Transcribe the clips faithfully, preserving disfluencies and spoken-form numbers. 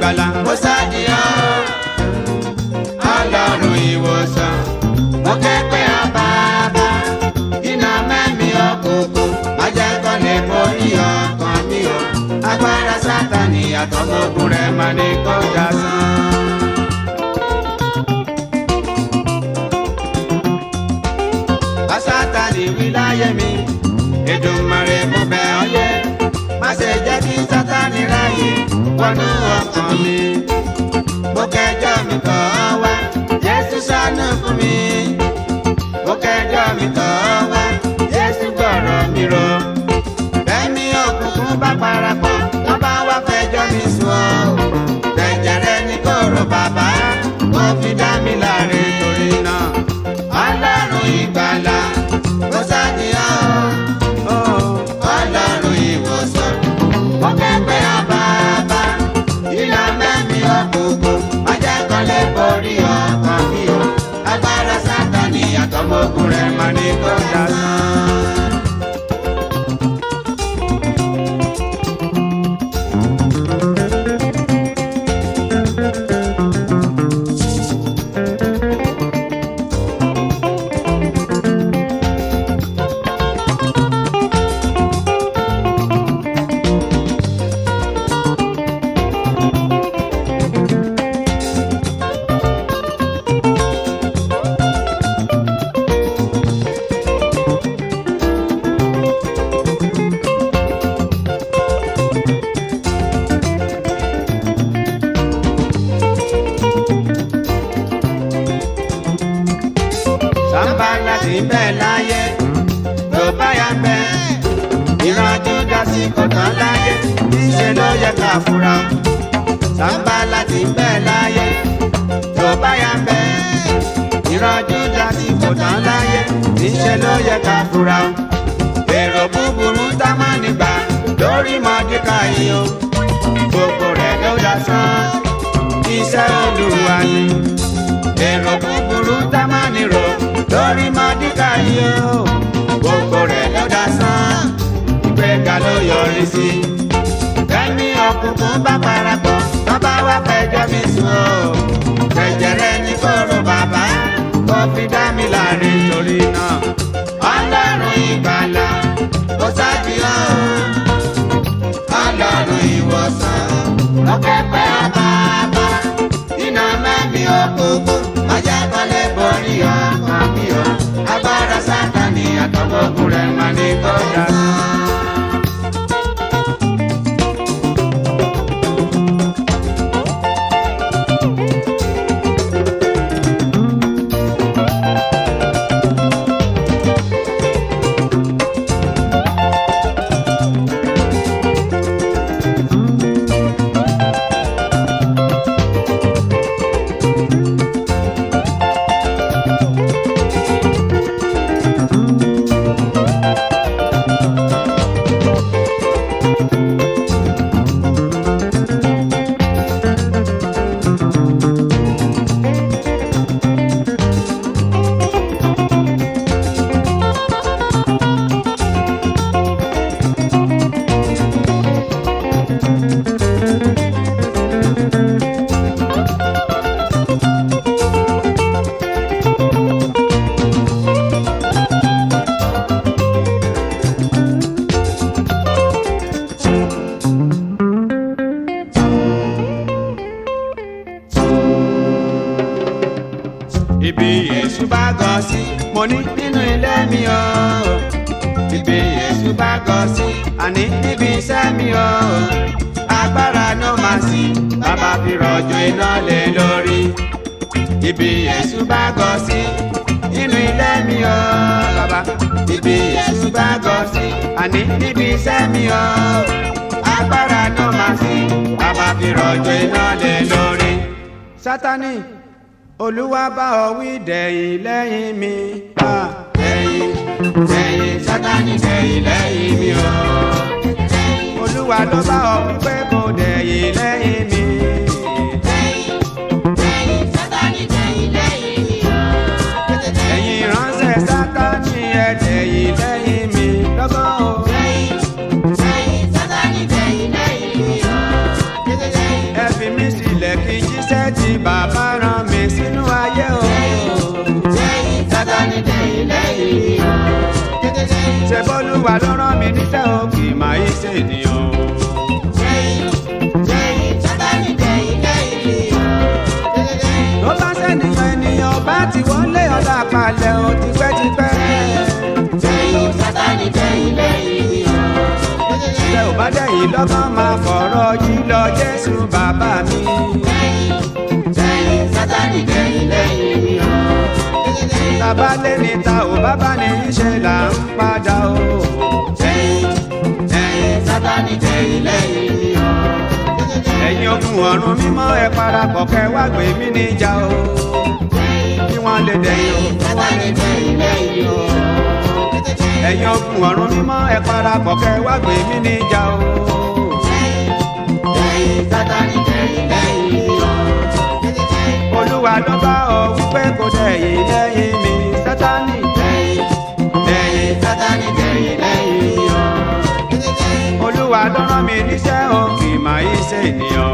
ìgbàlà mo ṣàdìyàn ọlọ́run ìwòsàn mo kẹ́pẹ́ àbábá iná mẹ́mí òkùnkùn má jẹ́ kó lè borí ọkàn mi o agbára Sátánì àtọmọ̀gùn rẹ̀ má ní kó dasán. Sátánì wí láyé mi Èdùmàrè mo bẹ̀ ọ́ yé má ṣe jẹ́ kí Sátánì ráyè wọnú ọkàn mi mo kẹjọ́ mi tọ̀ ọ́ wá Jésù ṣàánú fún mi mo kẹjọ́ mi tọ̀ ọ́ wá Jésù gbọ́rọ̀ mi rò bẹ́ẹ̀ni òkùnkùn bá parapọ̀ tó bá wá fẹjọ́ mi sùn ọ́ jẹjẹrẹ ní kóró bàbá kó fi dá mi láre torí náà Ọlọ́run ìgbàlà mo ṣàdìyàn Ọlọ́run ìwòsàn mo kẹ́pẹ́ àbábá iná mẹ́mí òkùnkùn má jẹ́ kó lè borí ọkàn mi o agbára Sátánì àtọmọ̀gùn rẹ̀ má ní kó dasán. Sàmbálà ti bẹ́ẹ̀ láyé tó bá yà bẹ́ẹ̀ ìrànjú dásí kò tán láyé níṣẹ́ ló yẹ ká fura. Sàmbálà ti bẹ́ẹ̀ láyé tó bá yà bẹ́ẹ̀ ìrànjú dásí kò tán láyé níṣẹ́ ló yẹ ká fura. Èrò búburú tá má nígbà lórí Mọ́dékáì o gbogbo rẹ̀ ló dasán iṣẹ́ Olúwa ni. Èrò búburú tá má nírò lórí Mọ́dékáì o gbogbo rẹ̀ ló dasán ìgbéga ló yọrí sí. Kẹ́mi òkùnkùn bá parapọ̀ tó bá wá fẹjọ́ mi sùn o jẹjẹrẹ ní kóró bàbá kó fi dá mi láre torí náà Ọlọ́run ìgbàlà mo ṣàdìyàn Ọlọ́run ìwòsàn mo kẹ́pẹ́ àbábá iná mẹ́mí òkùnkùn má jẹ́ kó lè borí ọkàn mi o agbára Sátánì àtọmọ̀gùn rẹ̀ má ní kó dasán. Ibi Èṣù bá gọ sí mo ní nínú ilé mi o. Ibi Èṣù bá gọ sí àní níbi iṣẹ́ mi o. Agbára ló máa sí bàbá fi rọ̀jò iná lé lórí. Ibi Èṣù bá gọ sí nínú ilé mi o bàbá. Ibi Èṣù bá gọ sí àní níbi iṣẹ́ mi o. Agbára ló máa sí bàbá fi rọ̀jò iná lé lórí. Sátánì Olúwa bá ọ wí dẹ̀yìn lẹ́yìn mi. Dẹ̀yìn dẹ̀yìn Sátánì dẹ̀yìn lẹ́yìn mi o. Olúwa ló bá ọ wí pé kò dẹ̀yìn lẹ́yìn mi. Dẹ̀yìn dẹ̀yìn Sátánì dẹ̀yìn lẹ́yìn mi o. Ẹ̀yin ìránṣẹ́ Sátánì ẹ dẹ̀yìn lẹ́yìn mi lọ́gán o. Dẹ̀yìn dẹ̀yìn Sátánì dẹ̀yìn lẹ́yìn mi o. Ẹ fi mí sílẹ̀ kí jíṣẹ́ tí bàbá rán mi sínú ayé o. Lẹ́yìn Sátánì dẹ̀yìn lẹ́yìn mi o. Ṣé bọ́lúwa ló rán mi níṣẹ́ o kì í máa yí ṣe ènìyàn o. Lẹ́yìn Sátánì dẹ̀yìn lẹ́yìn mi o. Tó bá sẹ́niyàn ènìyàn bá ti wọlé ọ̀dà palẹ̀ o tipẹ́tipẹ́. Lẹ́yìn Sátánì dẹ̀yìn lẹ́yìn mi o. Ṣé ò bá dẹ̀yìn lọ́gbọ́n máa fọ̀rọ̀ yìí lọ Jésù bàbá mi. Lẹ́yìn Sátánì dẹ̀yìn lẹ́yìn mi o. Tàbá lé ní ta ò bábá ní í ṣe là ń padà o. Lẹ́yìn Sátánì dẹ̀yìn lẹ́yìn mi o. Ẹ̀yin ogun ọ̀run mímọ́ ẹ parapọ̀ kẹ́ wá gbé mi níjà o. Kí wọ́n lè dẹ̀yìn o. Sátánì dẹ̀yìn lẹ́yìn o. Ẹ̀yin ogun ọ̀run mímọ́ ẹ parapọ̀ kẹ́ wá gbé mi níjà o. Lẹ́yìn Sátánì dẹ̀yìn lẹ́yìn mi o. Olúwa ló bá ọ wípé kò dẹ̀yìn lẹ́yìn mi Sátánì. Lẹ́yìn Sátánì dẹ̀yìn lẹ́yìn mi o. Olúwa ló rán mi níṣẹ́ o kì í máa yí ṣe ènìyàn o.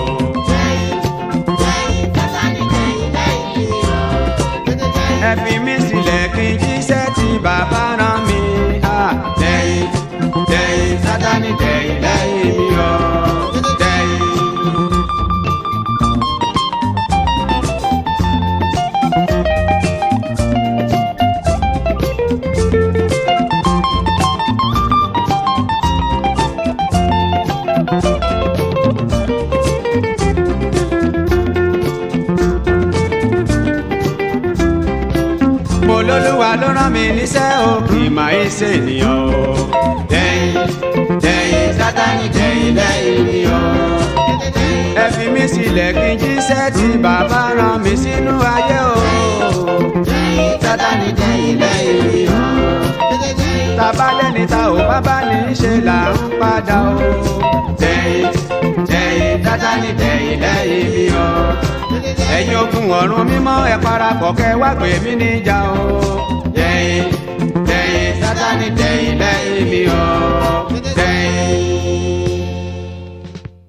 Lẹ́yìn Sátánì dẹ̀yìn lẹ́yìn mi o. Ẹ fi mí sílẹ̀ kí n jíṣẹ́ tí bàbá rán mi. Ah, lẹ́yìn lẹ́yìn Sátánì dẹ̀yìn lẹ́yìn mi o. Lẹ́yìn. Mo lólúwa ló rán mi níṣẹ́ o kì í máa ń ṣe ènìyàn o. Lẹ́yìn lẹ́yìn Sátánì dẹ̀yìn lẹ́yìn mi o. Ẹ fi mí sílẹ̀ kí n jíṣẹ́ tí bàbá rán mi sínú ayé o. Lẹ́yìn Sátánì dẹ̀yìn lẹ́yìn mi o. Tàbá lẹ́ni ta ò bábá ní í ṣe là ń padà o. Lẹ́yìn lẹ́yìn Sátánì dẹ̀yìn lẹ́yìn mi o. Ẹ̀yin ogun ọ̀run mímọ́ ẹ parapọ̀ kẹ́ wá gbé mi níjà o. Lẹ́yìn lẹ́yìn Sátánì dẹ̀yìn lẹ́yìn mi o.